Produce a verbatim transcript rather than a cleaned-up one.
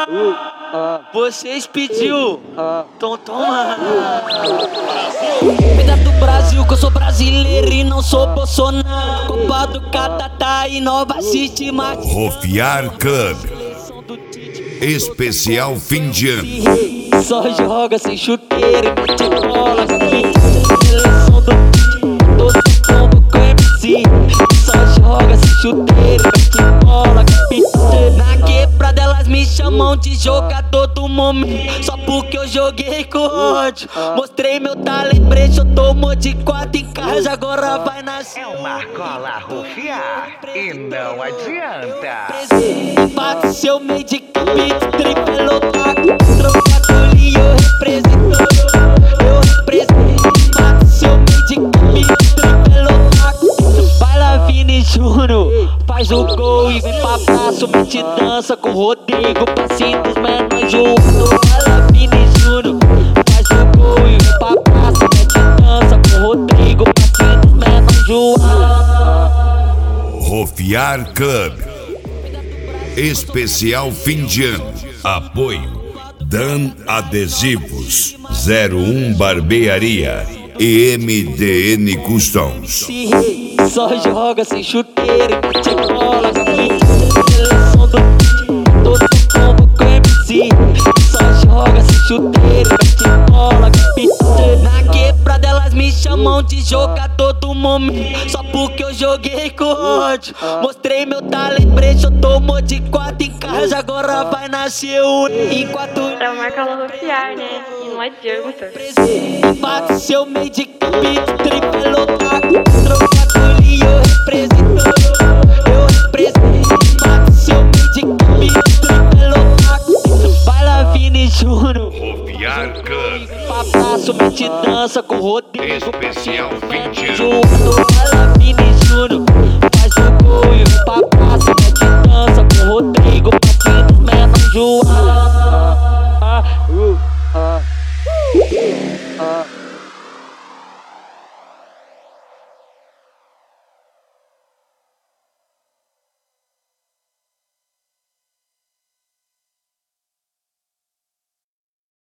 Vocês pediu, então toma. Vida do Brasil, que eu sou brasileiro e não sou Bolsonaro. Copa do Catatá e Nova City, mas Rofiar Club Especial fim de ano. só joga sem chuteiro e mete bola. Seleção do todo combo com M C. Só joga sem chuteiro e mete bola. Na quebrada elas me chamam de jogador do momento, só porque eu joguei com ódio. Mostrei meu talento, brecha, eu tomo de quatro em casa, agora vai nascer. É uma cola rufiar e não adianta. Empate seu meio de capítulo, triple lotaco. Trocado e eu represento, eu represento. Empate seu meio de capítulo, triple lotaco. Vai lá, Vini Júnior, faz o gol e vem pra praça, mete dança com o Rodrigo, passinho dos menores junto. Vai lá, Vini Júnior, faz o gol e vem pra praça, mete dança com o Rodrigo, passinho dos menores junto. Rofiar Club Especial fim de ano. Apoio Dan Adesivos, zero um Barbearia e M D N Customs. Só joga sem chuteiro e mete bola. Seleção do todo combo com M C. Só joga sem chuteiro e mete bola. Na quebrada elas me chamam de jogador do momento, só porque eu joguei com ódio. Mostrei meu talento, brecha, eu tomo de quatro em casa, agora vai nascer um em quatro. É uma cola rufiar, né? E não adianta. Empate seu meio de capítulo, triple lotaco. Trocado e eu represento, eu represento. Empate seu meio de capítulo, triple lotaco. Vai lá, Vini Júnior, Rofiar Club pra praça, mete dança com o Rodrigo, Especial fim de ano. junto. Vai lá, Vini Júnior, faz o gol e vem pra praça, mete dança com o Rodrigo, passinho dos menores junto.